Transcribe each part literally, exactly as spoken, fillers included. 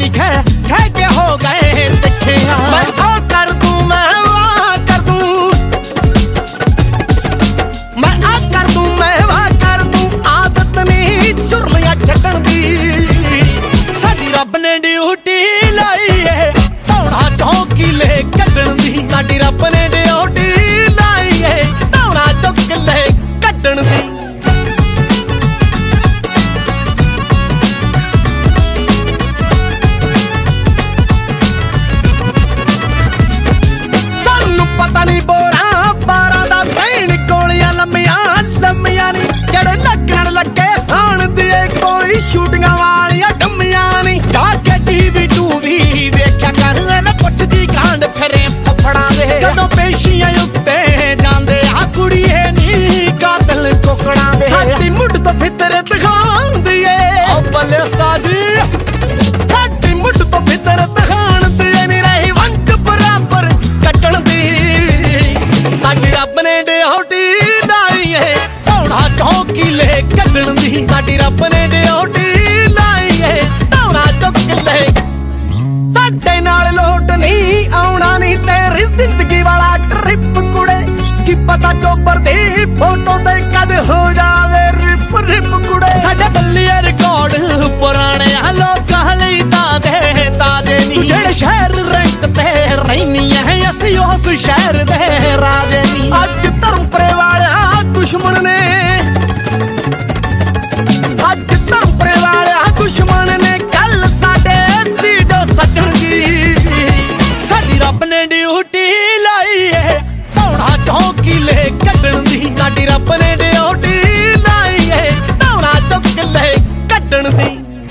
नहीं कह कह के हो गए दिखे। मैं आ कर दूं मैं वाह कर दूं, मैं आ कर दूं मैं वाह कर दूं, आदत नहीं चुरलियां छड्डण दी। साडी रब ने ड्यूटी लाई है धौड़ा चौकीले कड्डण दी। साडी रब ने ड्यूटी लाई है धौड़ा चौकीले कड्डण दी। पता नहीं बोरा बारा दा भैन गोलियां लम्मियां लम्मियां नी, जेड़े लगन लगे खान दिए कोई शूटिंगां वालियां डम्मियां नी। जाके टीवी टूवी वेख्या कर ना पुछदी कांड फिरे फफड़ा दे। जदों पेशियां उत्ते जांदे आ कुड़ीए नी कातल कोकड़ा दे। साडी मुੱਢ तो फितरत खांदी ए ओ बल्ले उस्ताद जी, साडी मुੱਢ तो फितरत खांदी ए नी रही वंड बराबर कटण दी। साडी रब ने ड्यूटी लाई है धौड़ा चौकीले कड्डण दी। साडी रब ने ड्यूटी लाई है धौड़ा चौकीले। साडे नाल लोट नहीं आउणा नी तेरी जिंदगी वाला ट्रिप कुड़े। की पता चोपर दी फोटो ते कद हो जावे रिप रिप कुड़े। साडे बल्लिए रिकॉर्ड पुराने लोकां लई ताजे ताजे नी। तू जेड़े शहर रंग ते रहनी है असीं उस शहर दे राजे नी। अज धर्मपुरे वालिया दुश्मन ने, अज धर्मपुरे वालिया दुश्मन ने कल साडे सीडो सजण दी। साडी रब ने ड्यूटी लाई है धौड़ा चौकीले कड्डण दी। साडी रब ने ड्यूटी लाई है धौड़ा चौकीले कड्डण दी।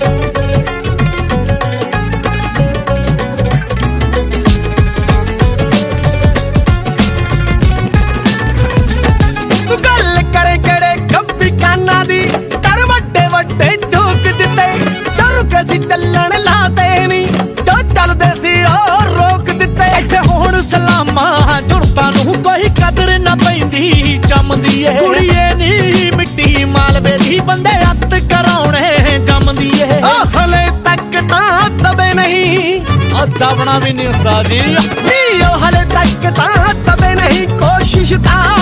तू गल करे केड़े खब्बी काना दी, कर वड्डे वड्डे ठोक दिते। डर के सी चलण लाते नी, जो चलदे सी ओ रोक दिते। इत्थे हुण सलामा जुड़तां नूं कोई कदर ना पैंदी जमदी ए। कुड़ीए नी मिट्टी मालवे दी बंदे अत कराउणे जमदी ए। हले तक तां तबे नहीं, दबना भी नहीं उस्ताद जी। हले तक तां तबे नहीं, कोशिश तां